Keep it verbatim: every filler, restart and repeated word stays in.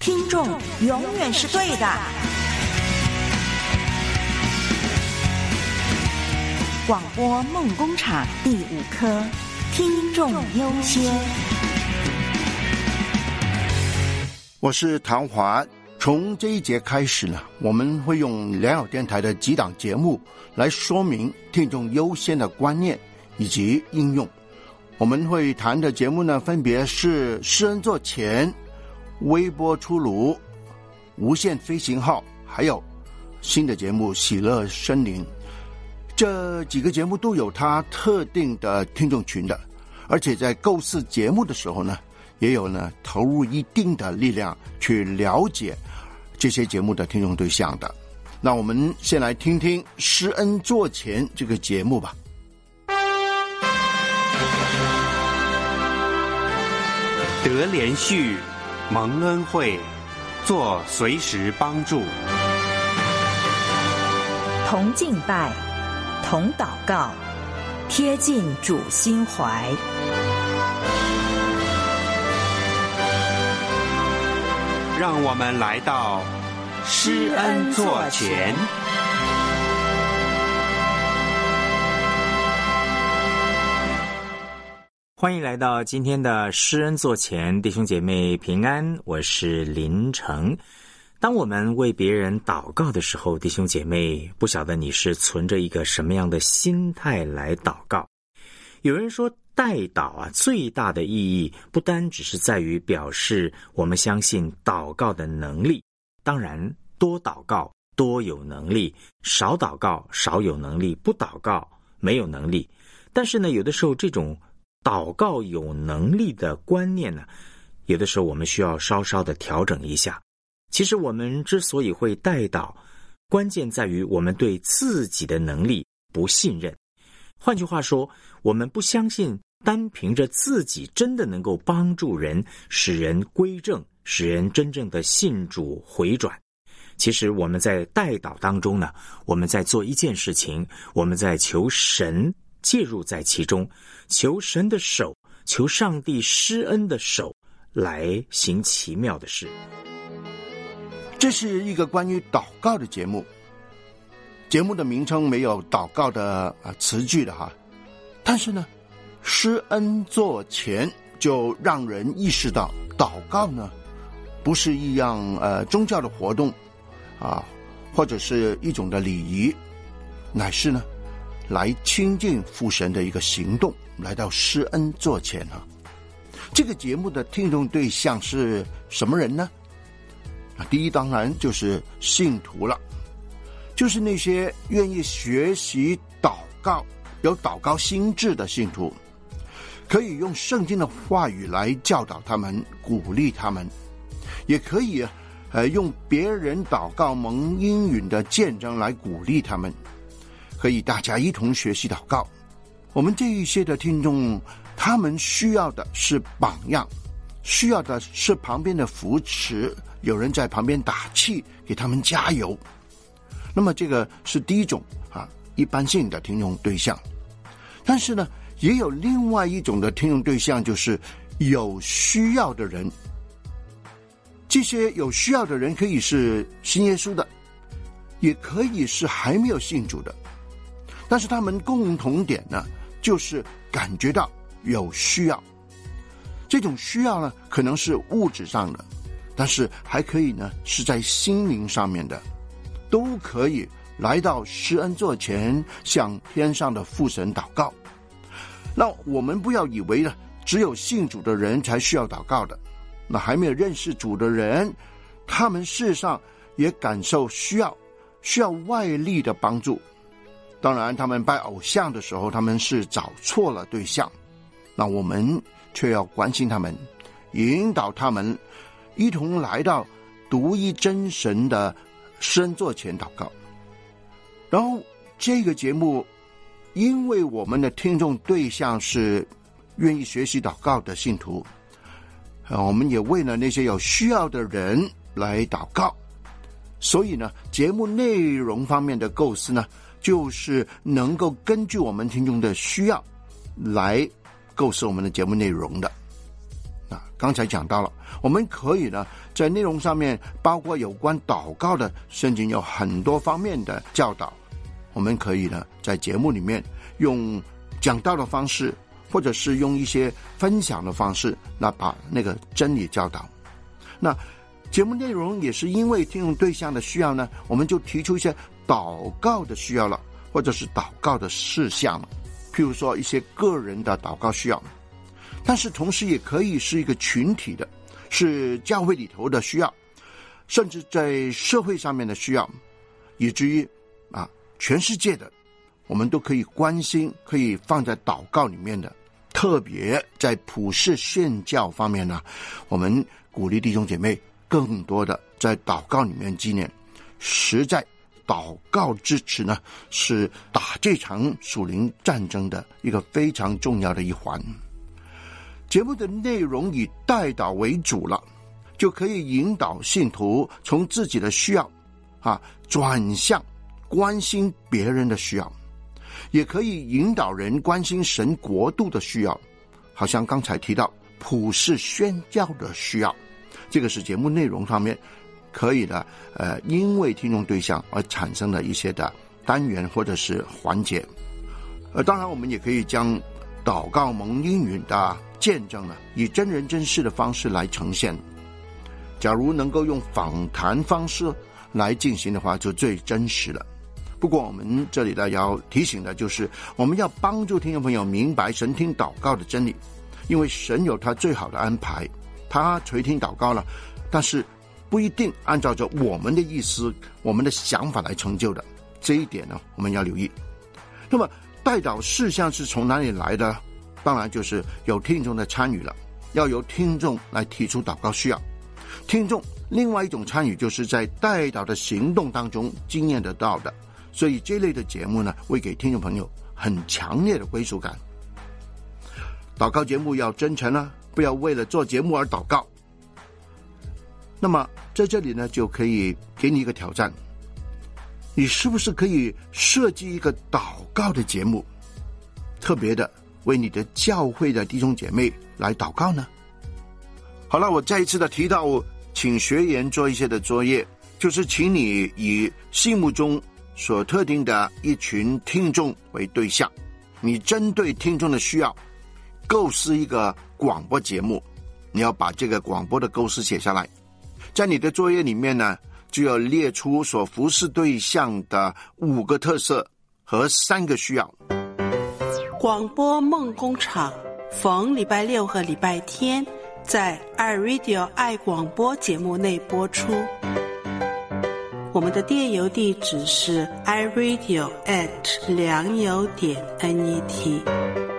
听众永远是对的。广播梦工厂第五科，听众优先。 我是唐华。从这一节开始呢，我们会用良友电台的几档节目来说明听众优先的观念以及应用。我们会谈的节目呢，分别是施恩座前、微波出炉、无限飞行号，还有新的节目喜乐森林。这几个节目都有它特定的听众群的，而且在构思节目的时候呢，也有呢投入一定的力量去了解这些节目的听众对象的。那我们先来听听施恩座前这个节目吧。 得连续蒙恩惠，做随时帮助， 同敬拜，同祷告，贴近主心怀。 让我们来到施恩座前。 欢迎来到今天的施恩座前，弟兄姐妹平安，我是林成。当我们为别人祷告的时候，弟兄姐妹，不晓得你是存着一个什么样的心态来祷告。有人说代祷啊，最大的意义不单只是在于表示我们相信祷告的能力，当然多祷告多有能力，少祷告少有能力，不祷告没有能力。但是呢，有的时候这种祷告有能力的观念呢，有的时候我们需要稍稍的调整一下。其实我们之所以会代祷，关键在于我们对自己的能力不信任。换句话说，我们不相信单凭着自己真的能够帮助人，使人归正，使人真正的信主回转。其实我们在代祷当中呢，我们在做一件事情，我们在求神介入在其中，求神的手，求上帝施恩的手来行奇妙的事。 这是一个关于祷告的节目，节目的名称没有祷告的、呃、词句的哈，但是呢，施恩座前就让人意识到，祷告呢不是一样呃宗教的活动啊，或者是一种的礼仪，乃是呢来亲近父神的一个行动，来到施恩座前啊。这个节目的听众对象是什么人呢？第一，当然就是信徒了，就是那些愿意学习祷告、有祷告心志的信徒，可以用圣经的话语来教导他们、鼓励他们，也可以呃用别人祷告蒙应允的见证来鼓励他们，可以大家一同学习祷告。我们这一些的听众，他们需要的是榜样，需要的是旁边的扶持，有人在旁边打气，给他们加油。那么这个是第一种啊，一般性的听众对象。但是呢，也有另外一种的听众对象，就是有需要的人。这些有需要的人可以是信耶稣的，也可以是还没有信主的，但是他们共同点呢，就是感觉到有需要。这种需要呢，可能是物质上的，但是还可以呢是在心灵上面的，都可以来到施恩座前，向天上的父神祷告。那我们不要以为呢只有信主的人才需要祷告的，那还没有认识主的人，他们事实上也感受需要需要外力的帮助。当然他们拜偶像的时候，他们是找错了对象，那我们却要关心他们，引导他们一同来到独一真神的施恩座前祷告。然后这个节目，因为我们的听众对象是愿意学习祷告的信徒，呃，我们也为了那些有需要的人来祷告，所以呢，节目内容方面的构思呢，就是能够根据我们听众的需要来构思我们的节目内容的。那刚才讲到了，我们可以呢在内容上面，包括有关祷告的，圣经有很多方面的教导，我们可以呢在节目里面用讲道的方式，或者是用一些分享的方式来把那个真理教导。那节目内容也是因为听众对象的需要呢，我们就提出一些祷告的需要了，或者是祷告的事项了，譬如说一些个人的祷告需要，但是同时也可以是一个群体的，是教会里头的需要，甚至在社会上面的需要，以至于啊全世界的我们都可以关心，可以放在祷告里面的。特别在普世宣教方面呢，我们鼓励弟兄姐妹更多的在祷告里面纪念，实在祷告支持呢是打这场属灵战争的一个非常重要的一环。节目的内容以代祷为主了，就可以引导信徒从自己的需要啊转向关心别人的需要，也可以引导人关心神国度的需要，好像刚才提到普世宣教的需要，这个是节目内容上面可以的呃，因为听众对象而产生的一些的单元或者是环节。呃，当然我们也可以将祷告蒙应允的见证呢，以真人真事的方式来呈现。假如能够用访谈方式来进行的话，就最真实了。不过我们这里呢要提醒的就是，我们要帮助听众朋友明白神听祷告的真理，因为神有他最好的安排，他垂听祷告了，但是不一定按照着我们的意思、我们的想法来成就的，这一点呢我们要留意。那么代祷事项是从哪里来的？当然就是有听众的参与了，要由听众来提出祷告需要。听众另外一种参与就是在代祷的行动当中经验得到的，所以这类的节目呢，会给听众朋友很强烈的归属感。祷告节目要真诚啊，不要为了做节目而祷告。那么在这里呢，就可以给你一个挑战，你是不是可以设计一个祷告的节目，特别的为你的教会的弟兄姐妹来祷告呢？好了，我再一次的提到，请学员做一些的作业，就是请你以心目中所特定的一群听众为对象，你针对听众的需要构思一个广播节目，你要把这个广播的构思写下来。在你的作业里面呢，就要列出所服侍对象的五个特色和三个需要。 广播梦工厂逢礼拜六和礼拜天在爱 Radio 爱广播节目内播出。我们的电邮地址是 i radio at 良友点 net。